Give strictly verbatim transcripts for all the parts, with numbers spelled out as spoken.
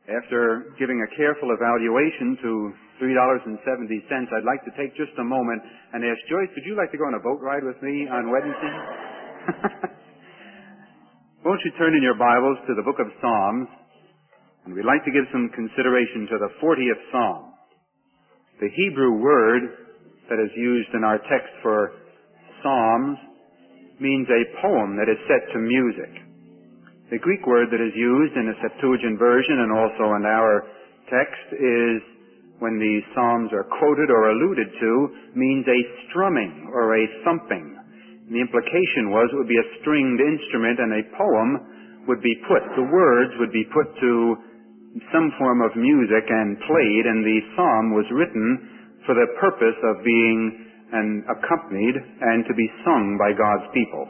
After giving a careful evaluation to three dollars and seventy cents, I'd like to take just a moment and ask Joyce, would you like to go on a boat ride with me on Wednesday? Won't you turn in your Bibles to the book of Psalms? And we'd like to give some consideration to the fortieth Psalm. The Hebrew word that is used in our text for Psalms means a poem that is set to music. The Greek word that is used in the Septuagint version and also in our text is, when the Psalms are quoted or alluded to, means a strumming or a thumping. And the implication was it would be a stringed instrument and a poem would be put, the words would be put to some form of music and played, and the psalm was written for the purpose of being and accompanied and to be sung by God's people.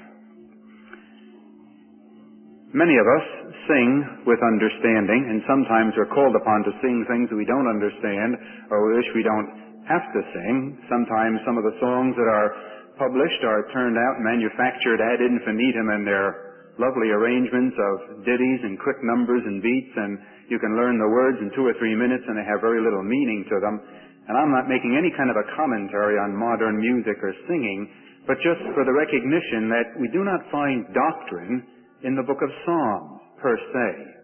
Many of us sing with understanding, and sometimes we're called upon to sing things that we don't understand or we wish we don't have to sing. Sometimes some of the songs that are published are turned out, manufactured ad infinitum, and they're lovely arrangements of ditties and quick numbers and beats, and you can learn the words in two or three minutes and they have very little meaning to them. And I'm not making any kind of a commentary on modern music or singing, but just for the recognition that we do not find doctrine in the book of Psalms, per se.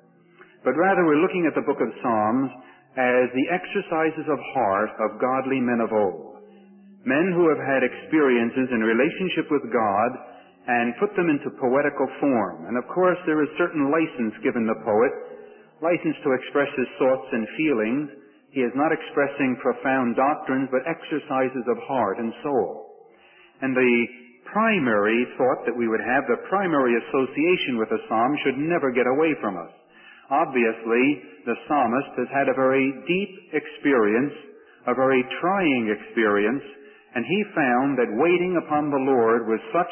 But rather we're looking at the book of Psalms as the exercises of heart of godly men of old. Men who have had experiences in relationship with God and put them into poetical form. And of course there is certain license given the poet, license to express his thoughts and feelings. He is not expressing profound doctrines, but exercises of heart and soul. And the primary thought that we would have, the primary association with the psalm, should never get away from us. Obviously, the psalmist has had a very deep experience, a very trying experience, and he found that waiting upon the Lord was such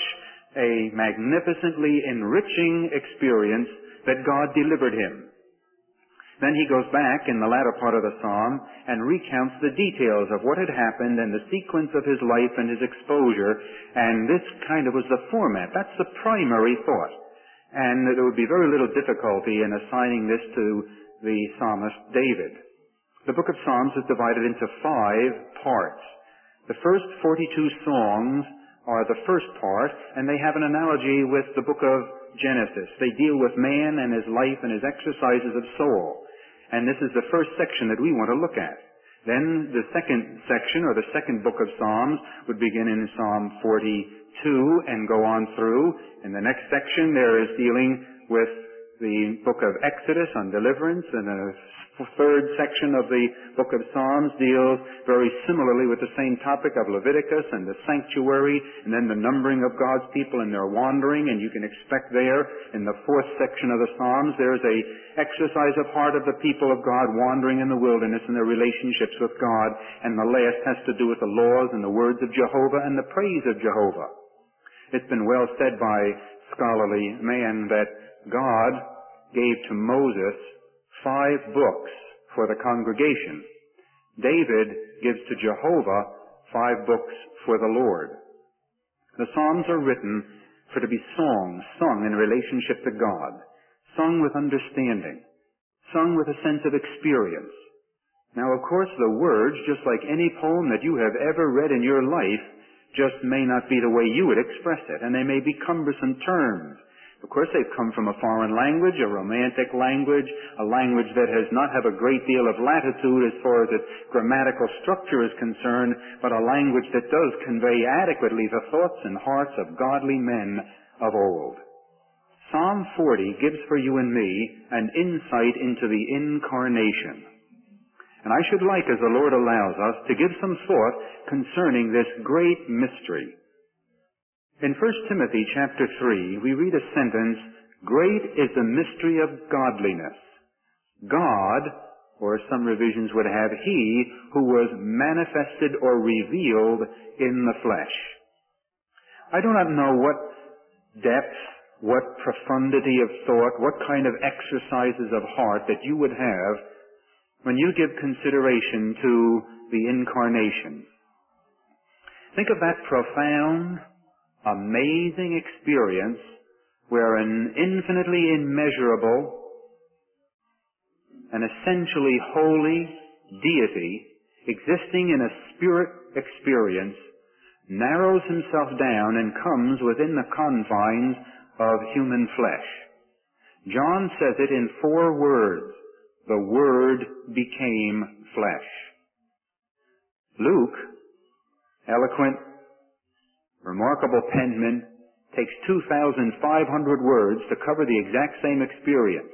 a magnificently enriching experience that God delivered him. Then he goes back in the latter part of the psalm and recounts the details of what had happened and the sequence of his life and his exposure, and this kind of was the format. That's the primary thought. And there would be very little difficulty in assigning this to the psalmist David. The book of Psalms is divided into five parts. The first forty-two songs are the first part, and they have an analogy with the book of Genesis. They deal with man and his life and his exercises of soul. And this is the first section that we want to look at. Then the second section, or the second book of Psalms, would begin in Psalm forty-two and go on through. In the next section, there is dealing with the book of Exodus on deliverance, and a third section of the book of Psalms deals very similarly with the same topic of Leviticus and the sanctuary, and then the numbering of God's people and their wandering. And you can expect there in the fourth section of the Psalms there's a exercise of heart of the people of God wandering in the wilderness and their relationships with God, and the last has to do with the laws and the words of Jehovah and the praise of Jehovah. It's been well said by scholarly man that God gave to Moses five books for the congregation. David gives to Jehovah five books for the Lord. The Psalms are written for to be songs, sung in relationship to God, sung with understanding, sung with a sense of experience. Now, of course, the words, just like any poem that you have ever read in your life, just may not be the way you would express it, and they may be cumbersome terms. Of course, they've come from a foreign language, a romantic language, a language that has not have a great deal of latitude as far as its grammatical structure is concerned, but a language that does convey adequately the thoughts and hearts of godly men of old. Psalm forty gives for you and me an insight into the incarnation. And I should like, as the Lord allows us, to give some thought concerning this great mystery. In First Timothy chapter three, we read a sentence, "Great is the mystery of godliness. God," or some revisions would have, "He who was manifested or revealed in the flesh." I do not know what depth, what profundity of thought, what kind of exercises of heart that you would have when you give consideration to the incarnation. Think of that profound, amazing experience where an infinitely immeasurable an essentially holy deity existing in a spirit experience, narrows himself down and comes within the confines of human flesh. John says it in four words: the Word became flesh. Luke, eloquent, remarkable penman, takes two thousand five hundred words to cover the exact same experience.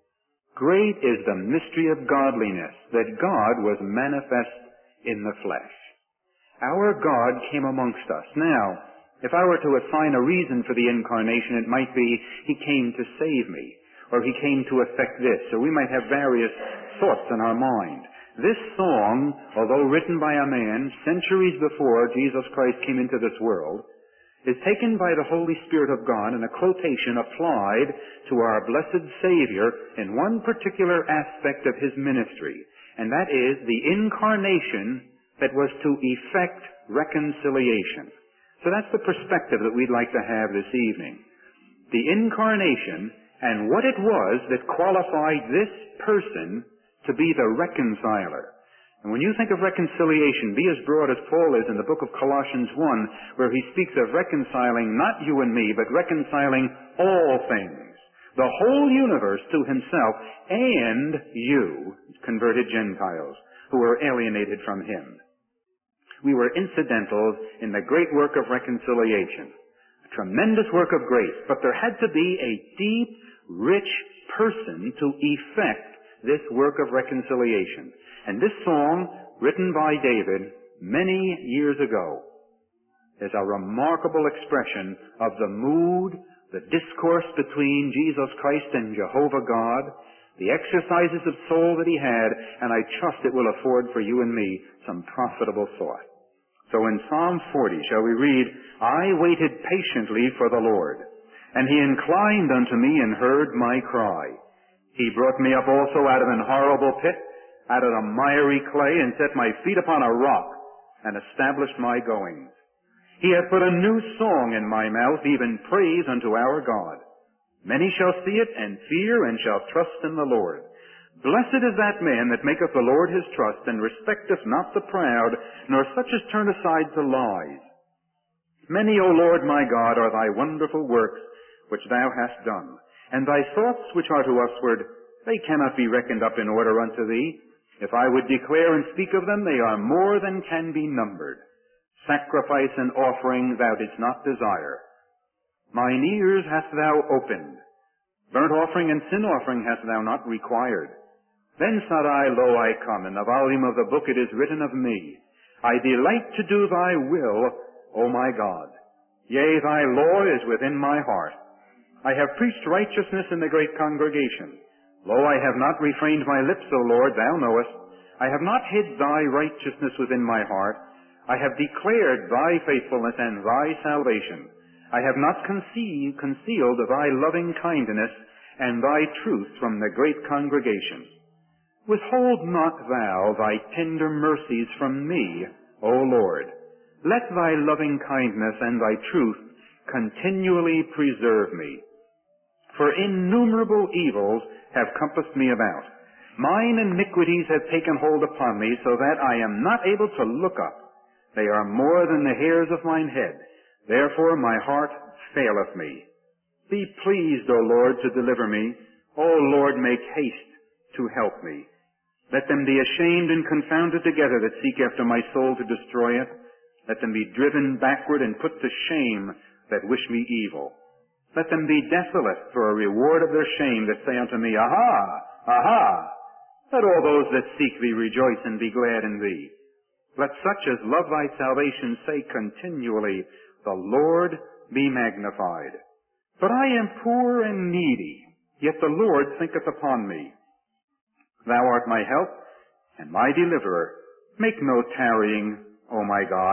Great is the mystery of godliness, that God was manifest in the flesh. Our God came amongst us. Now, if I were to assign a reason for the incarnation, it might be He came to save me, or He came to effect this, or we might have various thoughts in our mind. This song, although written by a man centuries before Jesus Christ came into this world, is taken by the Holy Spirit of God and a quotation applied to our blessed Savior in one particular aspect of His ministry, and that is the incarnation that was to effect reconciliation. So that's the perspective that we'd like to have this evening. The incarnation and what it was that qualified this person to be the reconciler. And when you think of reconciliation, be as broad as Paul is in the book of Colossians one, where he speaks of reconciling not you and me, but reconciling all things, the whole universe to himself, and you, converted Gentiles, who were alienated from him. We were incidentals in the great work of reconciliation, a tremendous work of grace, but there had to be a deep, rich person to effect this work of reconciliation. And this song, written by David many years ago, is a remarkable expression of the mood, the discourse between Jesus Christ and Jehovah God, the exercises of soul that he had, and I trust it will afford for you and me some profitable thought. So in Psalm forty, shall we read, I waited patiently for the Lord, and he inclined unto me and heard my cry. He brought me up also out of an horrible pit, out of the miry clay, and set my feet upon a rock, and established my goings. He hath put a new song in my mouth, even praise unto our God. Many shall see it, and fear, and shall trust in the Lord. Blessed is that man that maketh the Lord his trust, and respecteth not the proud, nor such as turn aside to lies. Many, O Lord my God, are thy wonderful works which thou hast done, and thy thoughts which are to usward, they cannot be reckoned up in order unto thee. If I would declare and speak of them, they are more than can be numbered. Sacrifice and offering thou didst not desire. Mine ears hast thou opened. Burnt offering and sin offering hast thou not required. Then said I, Lo, I come. In the volume of the book it is written of me, I delight to do thy will, O my God. Yea, thy law is within my heart. I have preached righteousness in the great congregation. Lo, I have not refrained my lips, O Lord, thou knowest. I have not hid thy righteousness within my heart. I have declared thy faithfulness and thy salvation. I have not concealed, concealed thy loving kindness and thy truth from the great congregation. Withhold not thou thy tender mercies from me, O Lord. Let thy loving kindness and thy truth continually preserve me. For innumerable evils have compassed me about. Mine iniquities have taken hold upon me, so that I am not able to look up. They are more than the hairs of mine head. Therefore my heart faileth me. Be pleased, O Lord, to deliver me. O Lord, make haste to help me. Let them be ashamed and confounded together that seek after my soul to destroy it. Let them be driven backward and put to shame that wish me evil. Let them be desolate for a reward of their shame that say unto me, Aha! Aha! Let all those that seek thee rejoice and be glad in thee. Let such as love thy salvation say continually, The Lord be magnified. But I am poor and needy, yet the Lord thinketh upon me. Thou art my help and my deliverer. Make no tarrying, O my God.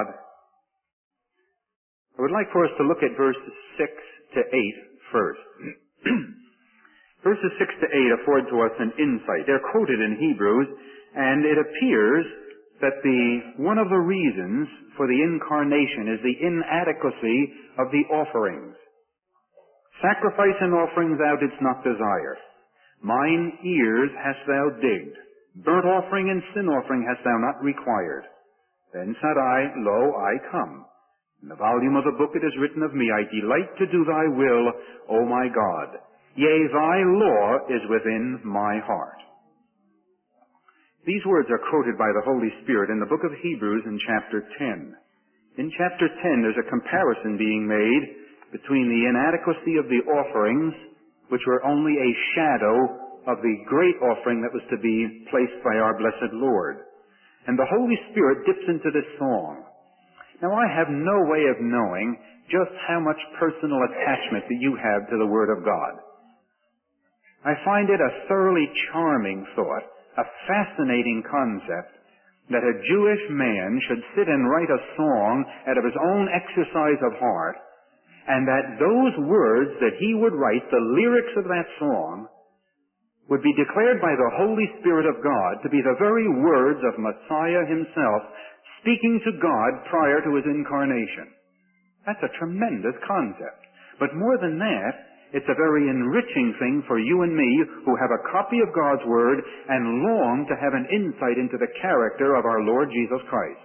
I would like for us to look at verses six to eight first. Verses six to eight afford to us an insight. They're quoted in Hebrews, and it appears that the one of the reasons for the incarnation is the inadequacy of the offerings. Sacrifice and offering thou didst not desire. Mine ears hast thou digged. Burnt offering and sin offering hast thou not required. Then said I, Lo, I come. In the volume of the book it is written of me, I delight to do thy will, O my God. Yea, thy law is within my heart. These words are quoted by the Holy Spirit in the book of Hebrews in chapter ten. In chapter ten, there's a comparison being made between the inadequacy of the offerings, which were only a shadow of the great offering that was to be placed by our blessed Lord. And the Holy Spirit dips into this song. Now, I have no way of knowing just how much personal attachment that you have to the Word of God. I find it a thoroughly charming thought, a fascinating concept, that a Jewish man should sit and write a song out of his own exercise of heart, and that those words that he would write, the lyrics of that song, would be declared by the Holy Spirit of God to be the very words of Messiah himself, speaking to God prior to his incarnation. That's a tremendous concept. But more than that, it's a very enriching thing for you and me who have a copy of God's Word and long to have an insight into the character of our Lord Jesus Christ.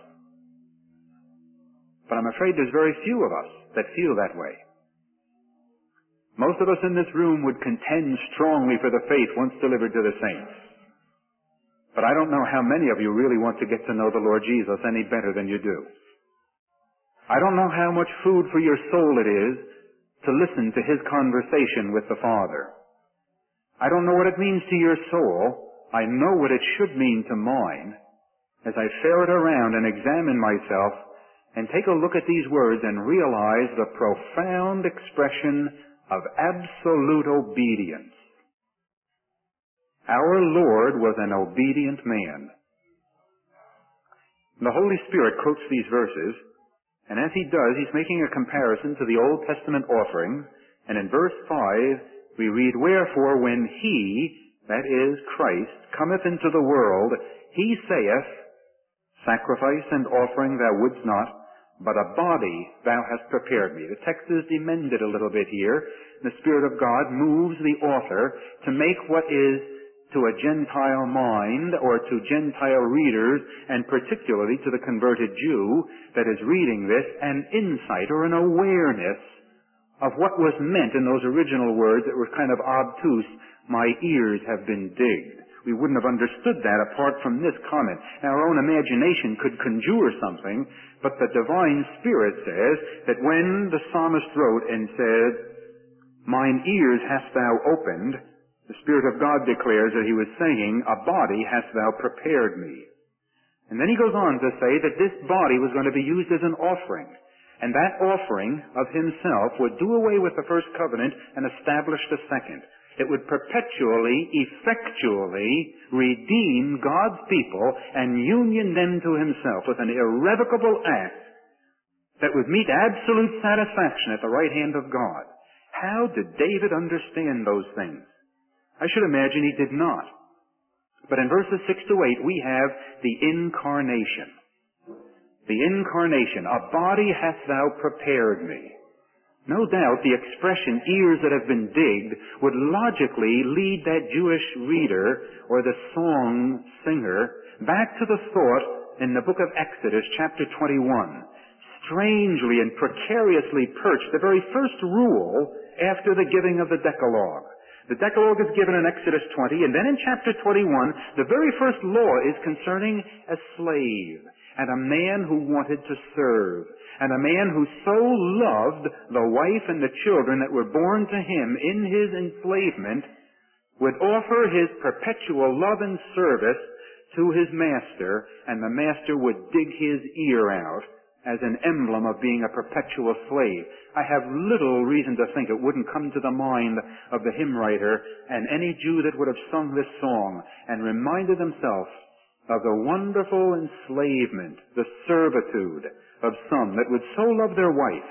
But I'm afraid there's very few of us that feel that way. Most of us in this room would contend strongly for the faith once delivered to the saints. But I don't know how many of you really want to get to know the Lord Jesus any better than you do. I don't know how much food for your soul it is to listen to his conversation with the Father. I don't know what it means to your soul. I know what it should mean to mine as I ferret around and examine myself and take a look at these words and realize the profound expression of absolute obedience. Our Lord was an obedient man. The Holy Spirit quotes these verses, and as he does, he's making a comparison to the Old Testament offerings, and in verse five, we read, Wherefore when he, that is Christ, cometh into the world, he saith, Sacrifice and offering thou wouldst not, but a body thou hast prepared me. The text is demended a little bit here. The Spirit of God moves the author to make what is to a Gentile mind or to Gentile readers, and particularly to the converted Jew that is reading this, an insight or an awareness of what was meant in those original words that were kind of obtuse. My ears have been digged. We wouldn't have understood that apart from this comment. Now, our own imagination could conjure something, but the divine Spirit says that when the psalmist wrote and said, Mine ears hast thou opened, the Spirit of God declares that he was saying, A body hast thou prepared me. And then he goes on to say that this body was going to be used as an offering. And that offering of himself would do away with the first covenant and establish the second. It would perpetually, effectually redeem God's people and union them to himself with an irrevocable act that would meet absolute satisfaction at the right hand of God. How did David understand those things? I should imagine he did not. But in verses six to eight, we have the incarnation. The incarnation. A body hast thou prepared me. No doubt the expression ears that have been digged would logically lead that Jewish reader or the song singer back to the thought in the book of Exodus chapter twenty-one. Strangely and precariously perched, the very first rule after the giving of the Decalogue. The Decalogue is given in Exodus twenty, and then in chapter twenty-one, the very first law is concerning a slave and a man who wanted to serve, and a man who so loved the wife and the children that were born to him in his enslavement would offer his perpetual love and service to his master, and the master would dig his ear out as an emblem of being a perpetual slave. I have little reason to think it wouldn't come to the mind of the hymn writer and any Jew that would have sung this song and reminded themselves of the wonderful enslavement, the servitude of some that would so love their wife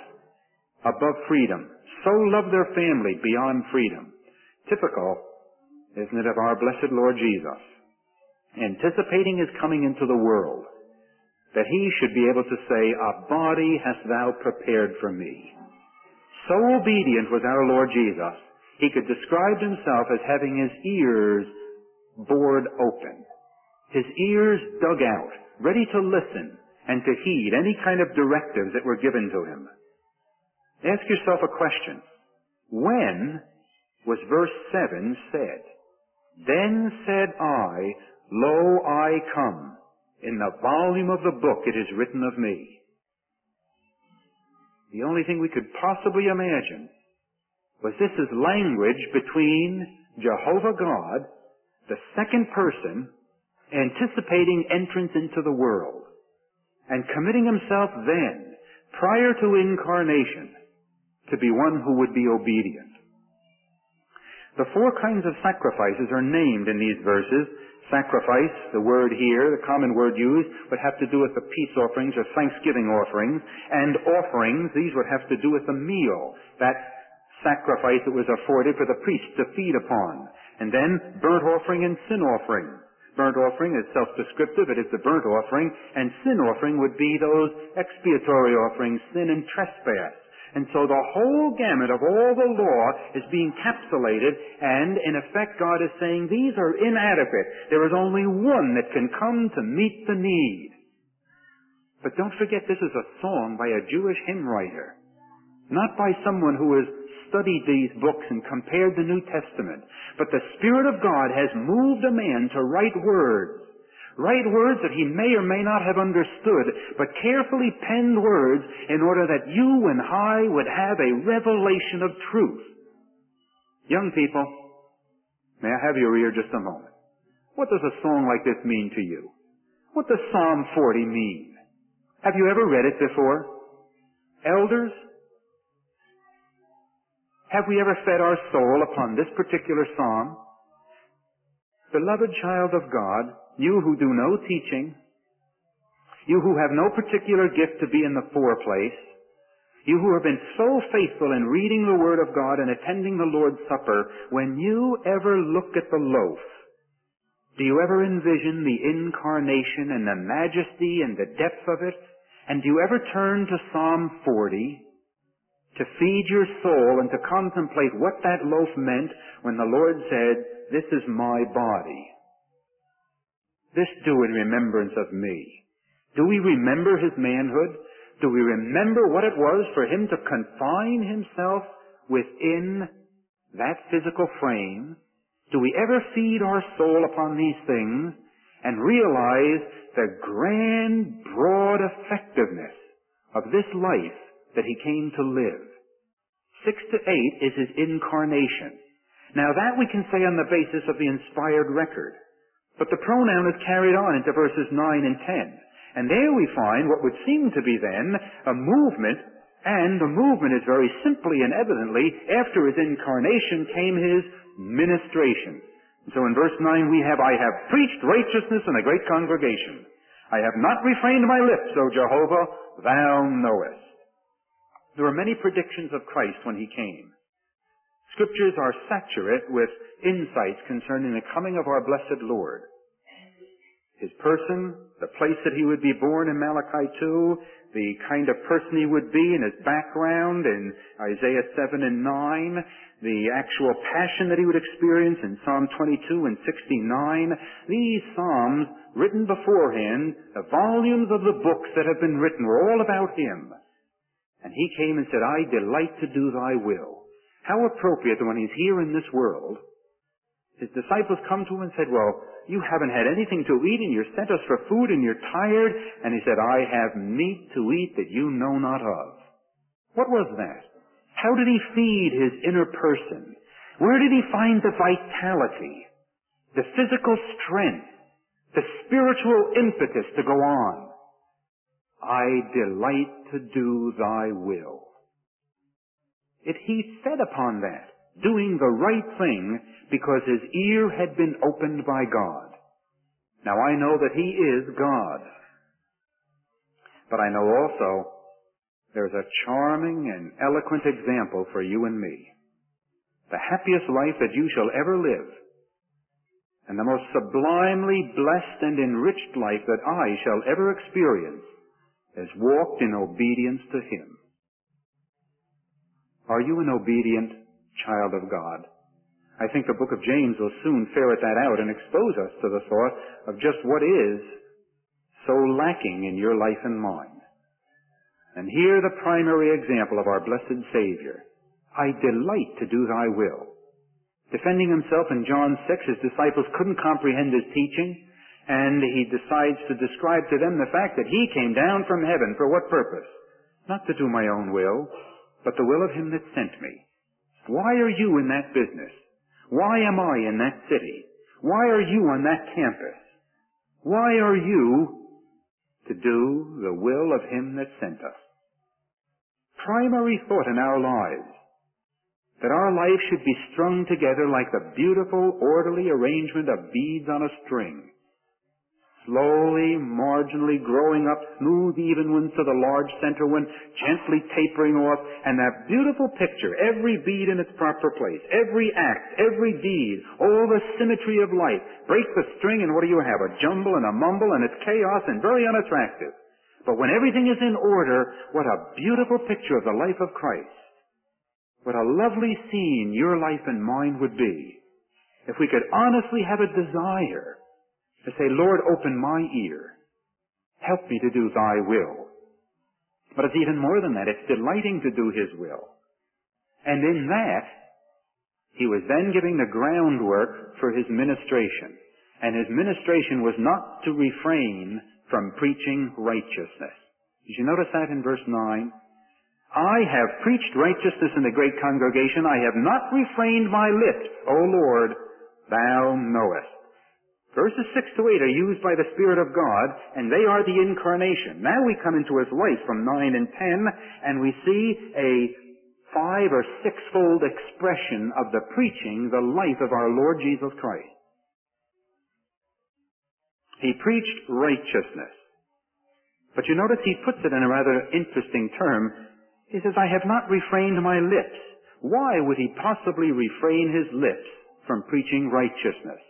above freedom, so love their family beyond freedom. Typical, isn't it, of our blessed Lord Jesus, anticipating his coming into the world, that he should be able to say, A body hast thou prepared for me. So obedient was our Lord Jesus, He could describe himself as having his ears bored open, his ears dug out, ready to listen and to heed any kind of directives that were given to him. Ask yourself a question. When was verse seven said? Then said I, Lo, I come. In the volume of the book it is written of me. The only thing we could possibly imagine was this is language between Jehovah God, the second person, anticipating entrance into the world, and committing himself then, prior to incarnation, to be one who would be obedient. The four kinds of sacrifices are named in these verses. Sacrifice, the word here, the common word used, would have to do with the peace offerings or thanksgiving offerings. And offerings, these would have to do with the meal, that sacrifice that was afforded for the priest to feed upon. And then burnt offering and sin offering. Burnt offering is self-descriptive, it is the burnt offering, and sin offering would be those expiatory offerings, sin and trespass. And so the whole gamut of all the law is being capsulated, and in effect God is saying these are inadequate. There is only one that can come to meet the need. But don't forget, this is a song by a Jewish hymn writer, not by someone who has studied these books and compared the New Testament. But the Spirit of God has moved a man to write words. Write words that he may or may not have understood, but carefully penned words in order that you and I would have a revelation of truth. Young people, may I have your ear just a moment? What does a song like this mean to you? What does Psalm forty mean? Have you ever read it before? Elders, have we ever fed our soul upon this particular psalm? Beloved child of God, you who do no teaching, you who have no particular gift to be in the foreplace, you who have been so faithful in reading the Word of God and attending the Lord's Supper, when you ever look at the loaf, do you ever envision the incarnation and the majesty and the depth of it? And do you ever turn to Psalm forty to feed your soul and to contemplate what that loaf meant when the Lord said, This is my body. This do in remembrance of me. Do we remember his manhood? Do we remember what it was for him to confine himself within that physical frame? Do we ever feed our soul upon these things and realize the grand, broad effectiveness of this life that he came to live? Six to eight is his incarnation. Now that we can say on the basis of the inspired record. But the pronoun is carried on into verses nine and ten. And there we find what would seem to be then a movement, and the movement is very simply and evidently, after his incarnation came his ministration. And so in verse nine we have, I have preached righteousness in a great congregation. I have not refrained my lips, O Jehovah, thou knowest. There were many predictions of Christ when he came. Scriptures are saturate with insights concerning the coming of our blessed Lord. His person, the place that he would be born in Malachi two, the kind of person he would be in his background in Isaiah seven and nine, the actual passion that he would experience in Psalm twenty-two and sixty-nine. These psalms, written beforehand, the volumes of the books that have been written were all about him. And he came and said, I delight to do thy will. How appropriate that when he's here in this world, his disciples come to him and said, well, you haven't had anything to eat and you're sent us for food and you're tired. And he said, I have meat to eat that you know not of. What was that? How did he feed his inner person? Where did he find the vitality, the physical strength, the spiritual impetus to go on? I delight to do thy will. It, he fed upon that, doing the right thing because his ear had been opened by God. Now I know that he is God. But I know also there's a charming and eloquent example for you and me. The happiest life that you shall ever live, and the most sublimely blessed and enriched life that I shall ever experience, is walked in obedience to him. Are you an obedient child of God. I think the book of James will soon ferret that out and expose us to the thought of just what is so lacking in your life and mine. And here the primary example of our blessed Savior. I delight to do thy will. Defending himself in John six, his disciples couldn't comprehend his teaching, and he decides to describe to them the fact that he came down from heaven for what purpose? Not to do my own will, but the will of him that sent me. Why are you in that business? Why am I in that city? Why are you on that campus? Why are you to do the will of him that sent us? Primary thought in our lives, that our life should be strung together like the beautiful, orderly arrangement of beads on a string, slowly, marginally growing up, smooth even ones to the large center one, gently tapering off, and that beautiful picture, every bead in its proper place, every act, every deed, all the symmetry of life. Break the string and what do you have? A jumble and a mumble, and it's chaos and very unattractive. But when everything is in order, what a beautiful picture of the life of Christ. What a lovely scene your life and mine would be if we could honestly have a desire to say, Lord, open my ear. Help me to do thy will. But it's even more than that. It's delighting to do his will. And in that, he was then giving the groundwork for his ministration. And his ministration was not to refrain from preaching righteousness. Did you notice that in verse nine? I have preached righteousness in the great congregation. I have not refrained my lips. O Lord, thou knowest. Verses six to eight are used by the Spirit of God, and they are the incarnation. Now we come into his life from nine and ten, and we see a five or sixfold expression of the preaching, the life of our Lord Jesus Christ. He preached righteousness. But you notice he puts it in a rather interesting term. He says, I have not refrained my lips. Why would he possibly refrain his lips from preaching righteousness?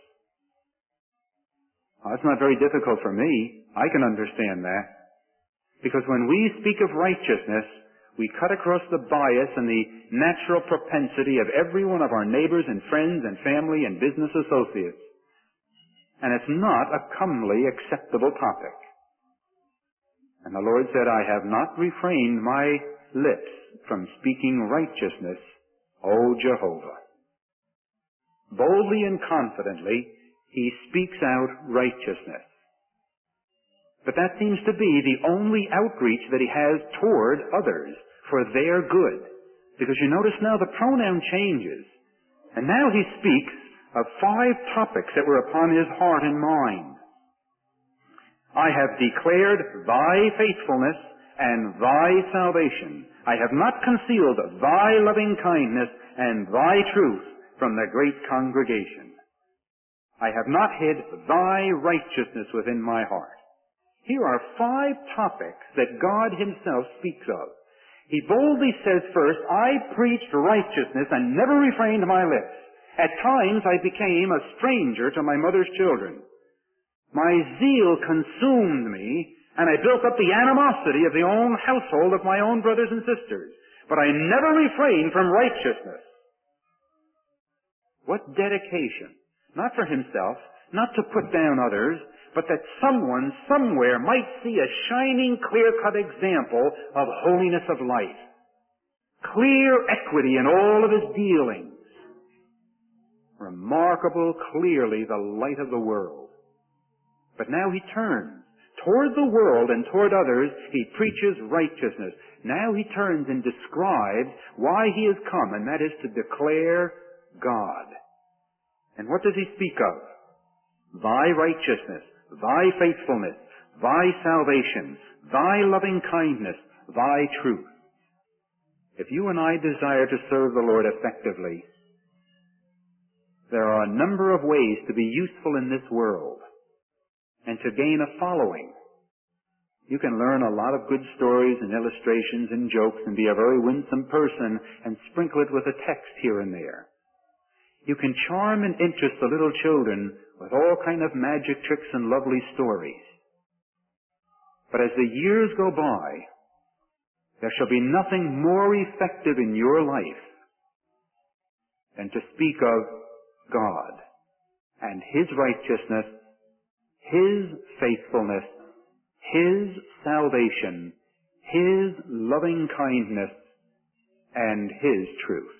Well, that's not very difficult for me. I can understand that. Because when we speak of righteousness, we cut across the bias and the natural propensity of every one of our neighbors and friends and family and business associates. And it's not a comely, acceptable topic. And the Lord said, I have not refrained my lips from speaking righteousness, O Jehovah. Boldly and confidently, he speaks out righteousness. But that seems to be the only outreach that he has toward others for their good. Because you notice now the pronoun changes. And now he speaks of five topics that were upon his heart and mind. I have declared thy faithfulness and thy salvation. I have not concealed thy loving kindness and thy truth from the great congregation. I have not hid thy righteousness within my heart. Here are five topics that God himself speaks of. He boldly says first, I preached righteousness and never refrained my lips. At times I became a stranger to my mother's children. My zeal consumed me, and I built up the animosity of the own household of my own brothers and sisters. But I never refrained from righteousness. What dedication! Not for himself, not to put down others, but that someone somewhere might see a shining, clear-cut example of holiness of life. Clear equity in all of his dealings. Remarkable, clearly the light of the world. But now he turns. Toward the world and toward others, he preaches righteousness. Now he turns and describes why he has come, and that is to declare God. And what does he speak of? Thy righteousness, thy faithfulness, thy salvation, thy loving kindness, thy truth. If you and I desire to serve the Lord effectively, there are a number of ways to be useful in this world and to gain a following. You can learn a lot of good stories and illustrations and jokes and be a very winsome person and sprinkle it with a text here and there. You can charm and interest the little children with all kind of magic tricks and lovely stories. But as the years go by, there shall be nothing more effective in your life and to speak of God and His righteousness, His faithfulness, His salvation, His loving kindness, and His truth.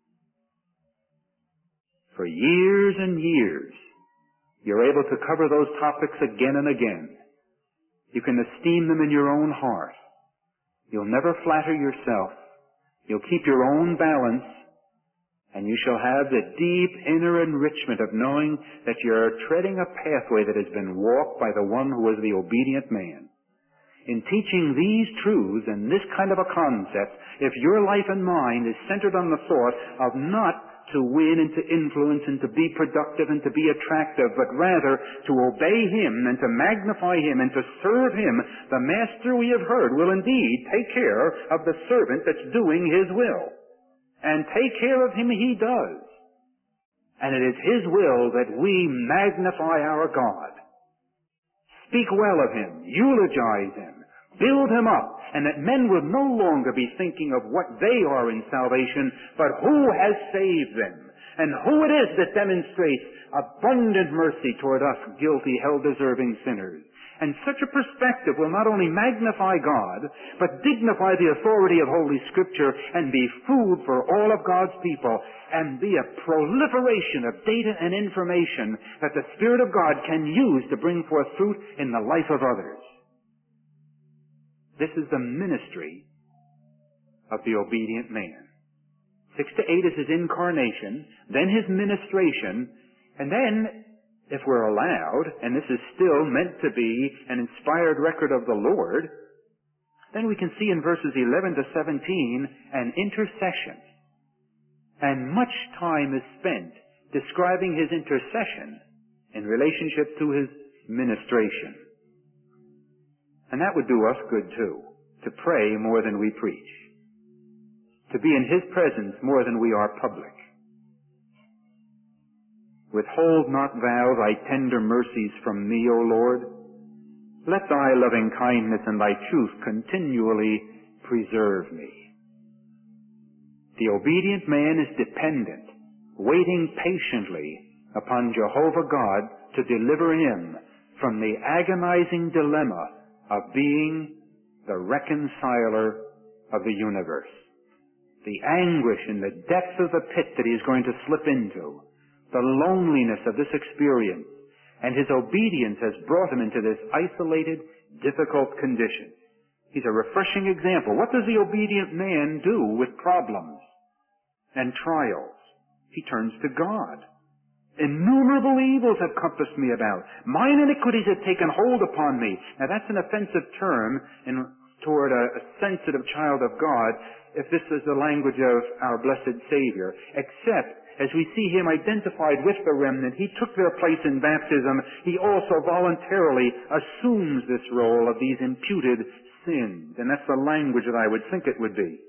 For years and years, you're able to cover those topics again and again. You can esteem them in your own heart. You'll never flatter yourself. You'll keep your own balance, and you shall have the deep inner enrichment of knowing that you're treading a pathway that has been walked by the one who is the obedient man. In teaching these truths and this kind of a concept, if your life and mind is centered on the thought of not to win and to influence and to be productive and to be attractive, but rather to obey Him and to magnify Him and to serve Him, the Master we have heard will indeed take care of the servant that's doing His will. And take care of him He does. And it is His will that we magnify our God. Speak well of Him, eulogize Him, build Him up, and that men will no longer be thinking of what they are in salvation, but who has saved them, and who it is that demonstrates abundant mercy toward us guilty, hell-deserving sinners. And such a perspective will not only magnify God, but dignify the authority of Holy Scripture and be food for all of God's people and be a proliferation of data and information that the Spirit of God can use to bring forth fruit in the life of others. This is the ministry of the obedient man. Six to eight is His incarnation, then His ministration, and then, if we're allowed, and this is still meant to be an inspired record of the Lord, then we can see in verses eleven to seventeen an intercession. And much time is spent describing His intercession in relationship to His ministration. And that would do us good too, to pray more than we preach, to be in His presence more than we are public. Withhold not thou thy tender mercies from me, O Lord. Let thy loving kindness and thy truth continually preserve me. The obedient man is dependent, waiting patiently upon Jehovah God to deliver him from the agonizing dilemma of being the reconciler of the universe. The anguish and the depth of the pit that he is going to slip into, the loneliness of this experience, and his obedience has brought him into this isolated, difficult condition. He's a refreshing example. What does the obedient man do with problems and trials? He turns to God. Innumerable evils have compassed me about. Mine iniquities have taken hold upon me. Now that's an offensive term in, toward a, a sensitive child of God, if this is the language of our blessed Savior, except as we see Him identified with the remnant, He took their place in baptism. He also voluntarily assumes this role of these imputed sins. And that's the language that I would think it would be.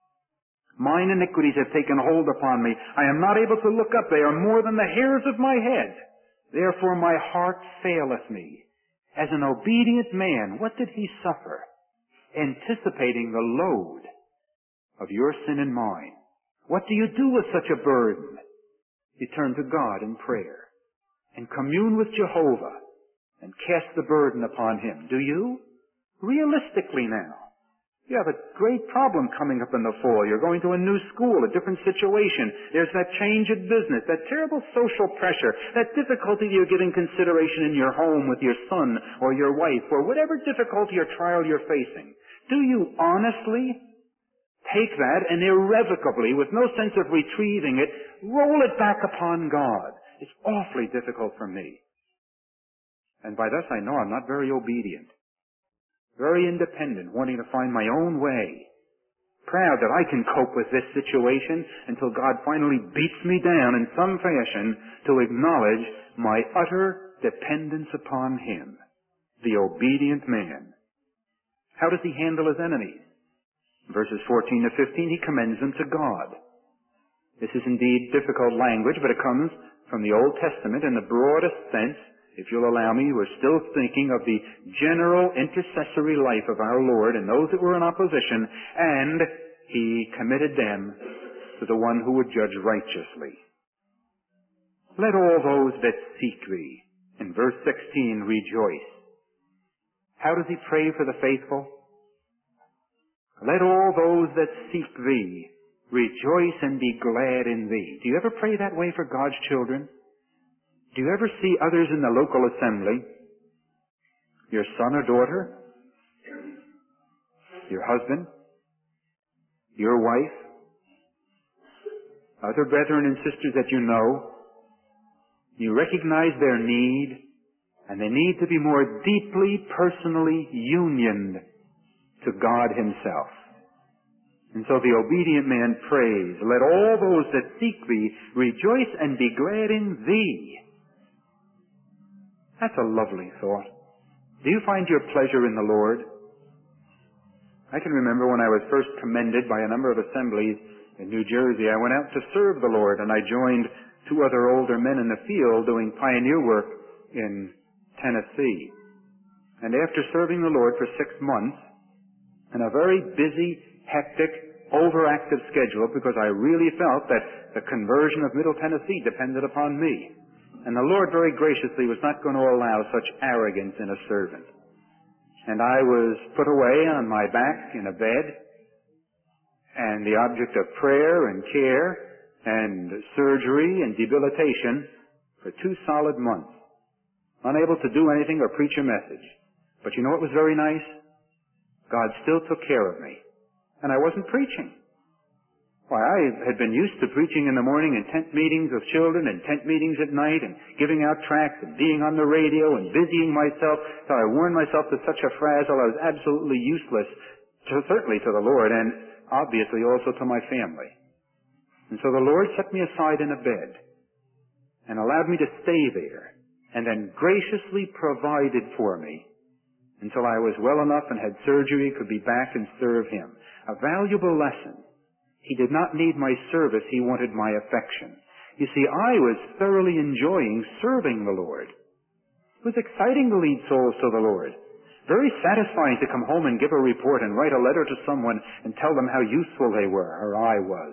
Mine iniquities have taken hold upon me. I am not able to look up. They are more than the hairs of my head. Therefore my heart faileth me. As an obedient man, what did he suffer? Anticipating the load of your sin and mine. What do you do with such a burden? You turn to God in prayer and commune with Jehovah and cast the burden upon Him. Do you? Realistically now, you have a great problem coming up in the fall. You're going to a new school, a different situation. There's that change in business, that terrible social pressure, that difficulty you're giving consideration in your home with your son or your wife, or whatever difficulty or trial you're facing. Do you honestly take that and irrevocably, with no sense of retrieving it, roll it back upon God? It's awfully difficult for me. And by this I know I'm not very obedient. Very independent, wanting to find my own way. Proud that I can cope with this situation until God finally beats me down in some fashion to acknowledge my utter dependence upon Him, the obedient man. How does he handle his enemies? Verses fourteen to fifteen, he commends them to God. This is indeed difficult language, but it comes from the Old Testament in the broadest sense. If you'll allow me, we're still thinking of the general intercessory life of our Lord and those that were in opposition, and He committed them to the one who would judge righteously. Let all those that seek thee, in verse sixteen, rejoice. How does he pray for the faithful? Let all those that seek thee rejoice and be glad in thee. Do you ever pray that way for God's children? Do you ever see others in the local assembly, your son or daughter, your husband, your wife, other brethren and sisters that you know, you recognize their need, and they need to be more deeply, personally unioned to God himself. And so the obedient man prays, let all those that seek thee rejoice and be glad in thee. That's a lovely thought. Do you find your pleasure in the Lord? I can remember when I was first commended by a number of assemblies in New Jersey, I went out to serve the Lord, and I joined two other older men in the field doing pioneer work in Tennessee. And after serving the Lord for six months, in a very busy, hectic, overactive schedule, because I really felt that the conversion of Middle Tennessee depended upon me. And the Lord very graciously was not going to allow such arrogance in a servant. And I was put away on my back in a bed, and the object of prayer and care and surgery and debilitation for two solid months, unable to do anything or preach a message. But you know what was very nice? God still took care of me. And I wasn't preaching. Why, I had been used to preaching in the morning in tent meetings with children and tent meetings at night and giving out tracts and being on the radio and busying myself till I worn myself to such a frazzle I was absolutely useless, to, certainly to the Lord and obviously also to my family. And so the Lord set me aside in a bed and allowed me to stay there and then graciously provided for me until I was well enough and had surgery, could be back and serve him. A valuable lesson. He did not need my service, he wanted my affection. You see, I was thoroughly enjoying serving the Lord. It was exciting to lead souls to the Lord. Very satisfying to come home and give a report and write a letter to someone and tell them how useful they were, or I was.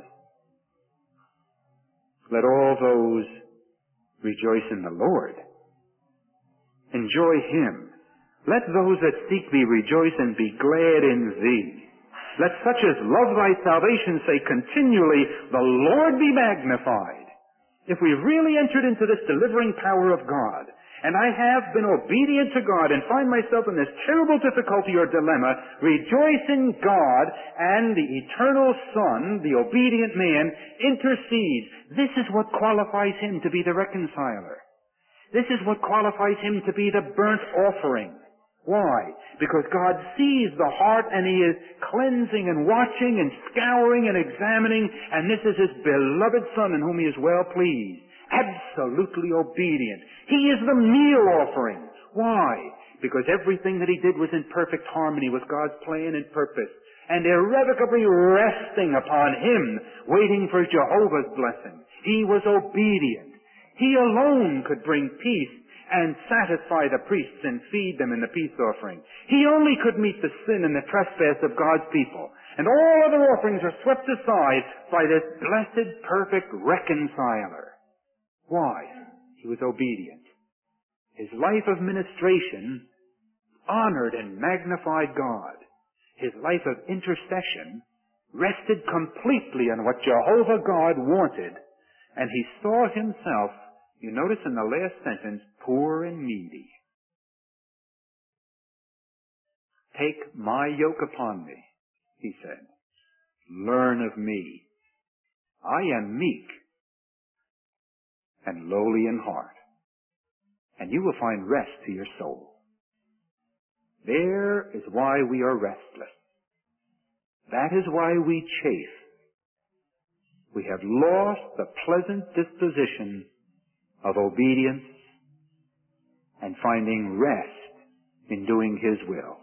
Let all those rejoice in the Lord. Enjoy him. Let those that seek thee rejoice and be glad in thee. Let such as love thy salvation say continually, the Lord be magnified. If we really entered into this delivering power of God, and I have been obedient to God and find myself in this terrible difficulty or dilemma, rejoice in God, and the eternal Son, the obedient man, intercedes. This is what qualifies him to be the reconciler. This is what qualifies him to be the burnt offering. Why? Because God sees the heart and he is cleansing and watching and scouring and examining, and this is his beloved Son in whom he is well pleased. Absolutely obedient. He is the meal offering. Why? Because everything that he did was in perfect harmony with God's plan and purpose, and irrevocably resting upon him, waiting for Jehovah's blessing. He was obedient. He alone could bring peace and satisfy the priests and feed them in the peace offering. He only could meet the sin and the trespass of God's people. And all other offerings are swept aside by this blessed, perfect reconciler. Why? He was obedient. His life of ministration honored and magnified God. His life of intercession rested completely on what Jehovah God wanted, and he saw himself, you notice in the last sentence, poor and needy. Take my yoke upon me, he said. Learn of me. I am meek and lowly in heart, and you will find rest to your soul. There is why we are restless. That is why we chafe. We have lost the pleasant disposition of obedience and finding rest in doing his will.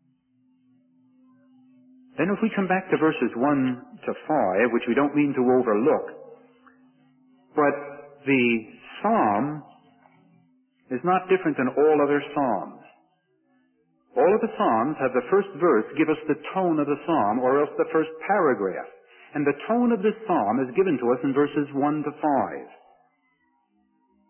Then if we come back to verses one to five, which we don't mean to overlook, but the psalm is not different than all other psalms. All of the psalms have the first verse give us the tone of the psalm, or else the first paragraph. And the tone of this psalm is given to us in verses one to five.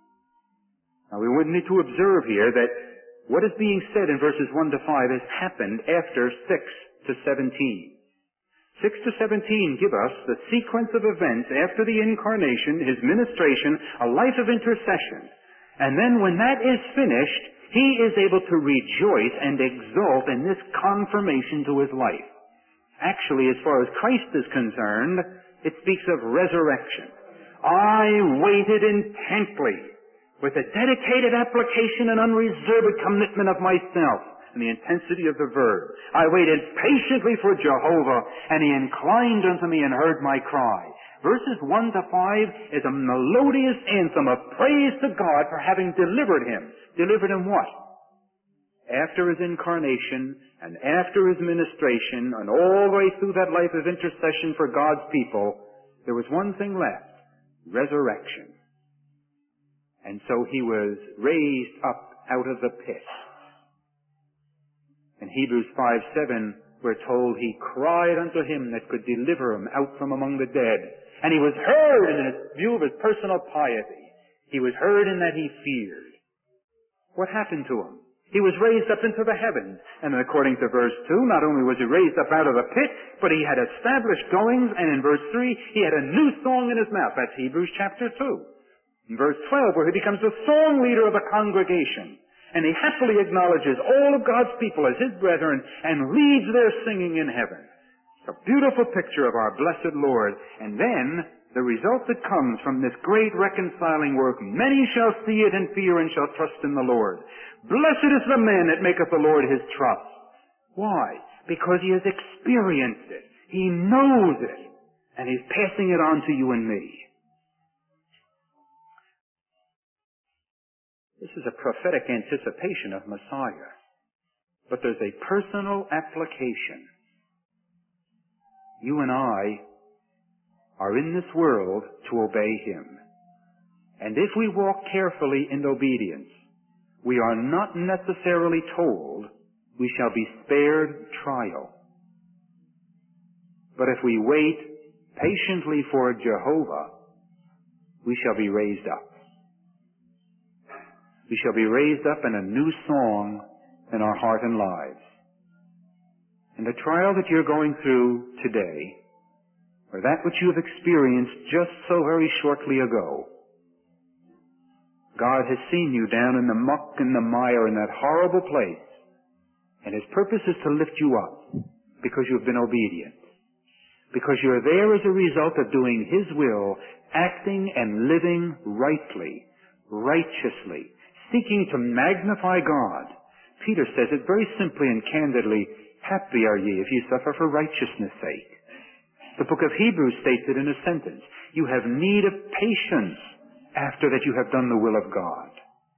Now we would need to observe here that what is being said in verses one to five has happened after six to seventeen. six to seventeen give us the sequence of events after the incarnation, his ministration, a life of intercession. And then when that is finished, he is able to rejoice and exult in this confirmation to his life. Actually, as far as Christ is concerned, it speaks of resurrection. I waited intently with a dedicated application and unreserved commitment of myself, and the intensity of the verb. I waited patiently for Jehovah, and he inclined unto me and heard my cry. Verses one to five is a melodious anthem of praise to God for having delivered him. Delivered him what? After his incarnation and after his ministration and all the way through that life of intercession for God's people, there was one thing left: resurrection. And so he was raised up out of the pit. In Hebrews five seven, we're told he cried unto him that could deliver him out from among the dead. And he was heard in his view of his personal piety. He was heard in that he feared. What happened to him? He was raised up into the heavens. And according to verse two, not only was he raised up out of the pit, but he had established goings, and in verse three, he had a new song in his mouth. That's Hebrews chapter two. In verse twelve, where he becomes the song leader of a congregation, and he happily acknowledges all of God's people as his brethren and leads their singing in heaven. It's a beautiful picture of our blessed Lord. And then, the result that comes from this great reconciling work, many shall see it and fear and shall trust in the Lord. Blessed is the man that maketh the Lord his trust. Why? Because he has experienced it. He knows it. And he's passing it on to you and me. This is a prophetic anticipation of Messiah. But there's a personal application. You and I are in this world to obey him. And if we walk carefully in obedience, we are not necessarily told we shall be spared trial. But if we wait patiently for Jehovah, we shall be raised up. We shall be raised up in a new song in our heart and lives. And the trial that you're going through today, or that which you have experienced just so very shortly ago, God has seen you down in the muck and the mire in that horrible place, and his purpose is to lift you up because you've been obedient. Because you're there as a result of doing his will, acting and living rightly, righteously, seeking to magnify God. Peter says it very simply and candidly, happy are ye if ye suffer for righteousness' sake. The book of Hebrews states it in a sentence. You have need of patience after that you have done the will of God.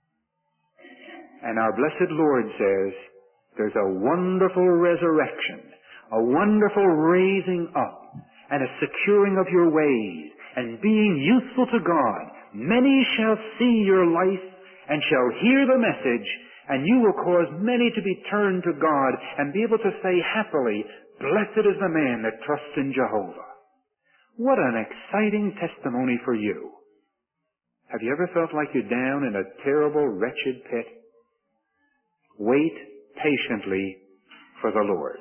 And our blessed Lord says, there's a wonderful resurrection, a wonderful raising up, and a securing of your ways, and being useful to God. Many shall see your life and shall hear the message, and you will cause many to be turned to God and be able to say happily, blessed is the man that trusts in Jehovah. What an exciting testimony for you. Have you ever felt like you're down in a terrible, wretched pit? Wait patiently for the Lord.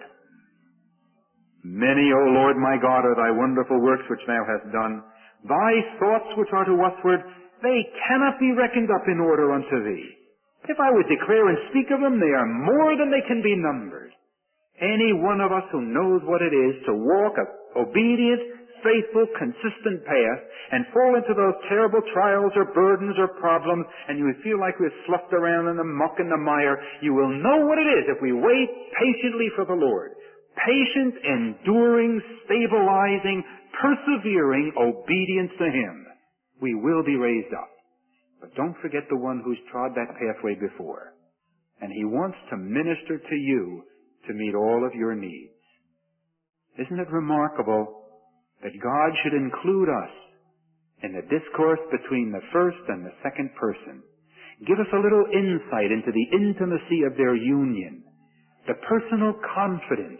Many, O Lord my God, are thy wonderful works which thou hast done. Thy thoughts which are to usward, they cannot be reckoned up in order unto thee. If I would declare and speak of them, they are more than they can be numbered. Any one of us who knows what it is to walk a obedient, faithful, consistent path and fall into those terrible trials or burdens or problems, and you feel like we're sloughed around in the muck and the mire, you will know what it is if we wait patiently for the Lord. Patient, enduring, stabilizing, persevering obedience to him. We will be raised up. But don't forget the one who's trod that pathway before. And he wants to minister to you to meet all of your needs. Isn't it remarkable that God should include us in the discourse between the first and the second person? Give us a little insight into the intimacy of their union, the personal confidence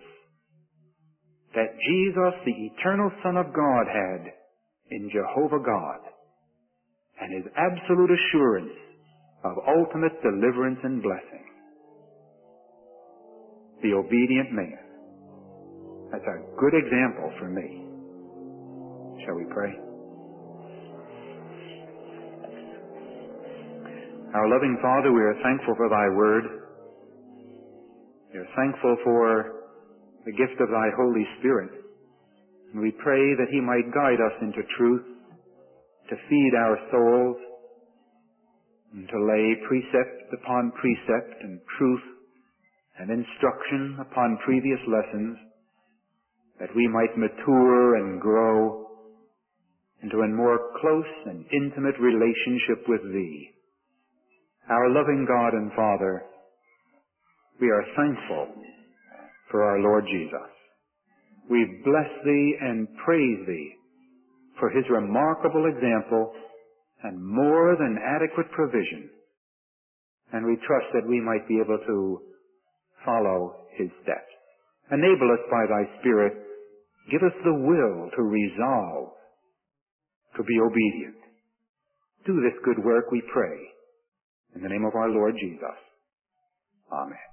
that Jesus, the eternal Son of God, had in Jehovah God, and his absolute assurance of ultimate deliverance and blessing. The obedient man. That's a good example for me. Shall we pray? Our loving Father, we are thankful for Thy Word. We are thankful for the gift of Thy Holy Spirit. And we pray that He might guide us into truth, to feed our souls, and to lay precept upon precept and truth and instruction upon previous lessons, that we might mature and grow into a more close and intimate relationship with Thee. Our loving God and Father, we are thankful for our Lord Jesus. We bless Thee and praise Thee for His remarkable example and more than adequate provision. And we trust that we might be able to follow His steps. Enable us by Thy Spirit. Give us the will to resolve to be obedient. Do this good work, we pray. In the name of our Lord Jesus. Amen.